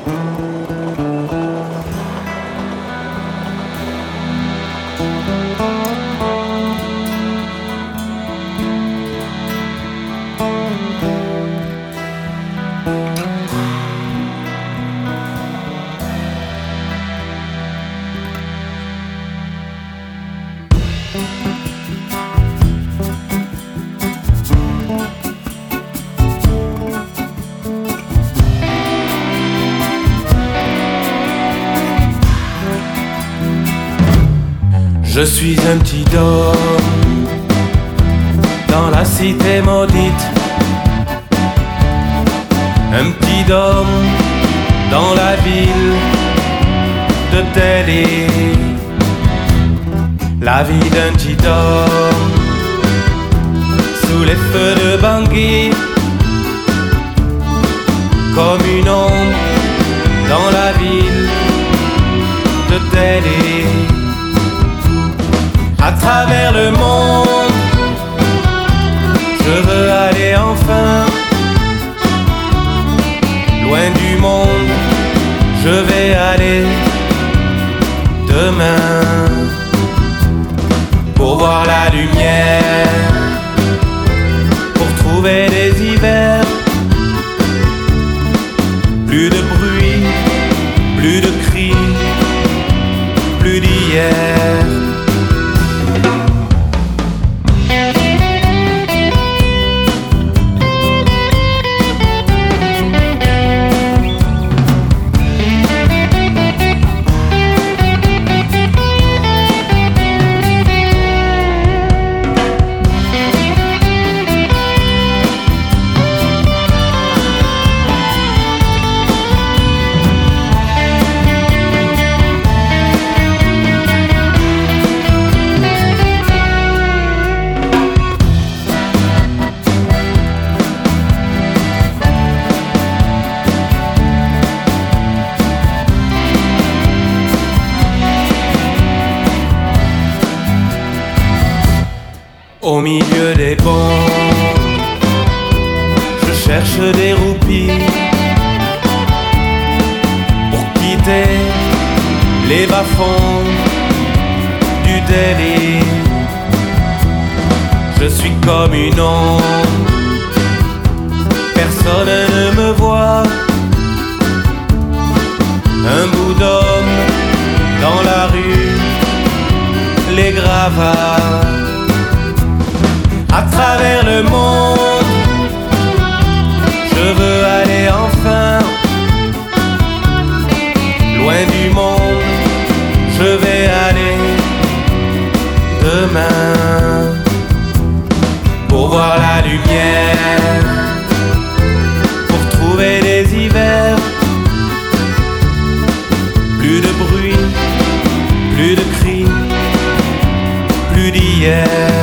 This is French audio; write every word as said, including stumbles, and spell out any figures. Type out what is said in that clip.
Je suis un petit homme dans la cité maudite, un petit homme dans la ville de Delhi. La vie d'un petit homme sous les feux de Bangui, comme une ombre dans la ville de Delhi. À travers le monde, je veux aller enfin. Loin du monde, je vais aller demain. Pour voir la lumière, pour trouver des hivers. Plus de bruit, plus de cris, plus d'hier. Au milieu des bons, je cherche des roupies pour quitter les bas-fonds du Delhi. Je suis comme une ombre, personne ne me voit. Un bout d'homme dans la rue, les gravats. À travers le monde, je veux aller enfin. Loin du monde, je vais aller demain. Pour voir la lumière, pour trouver des hivers. Plus de bruit, plus de cris, plus d'hier.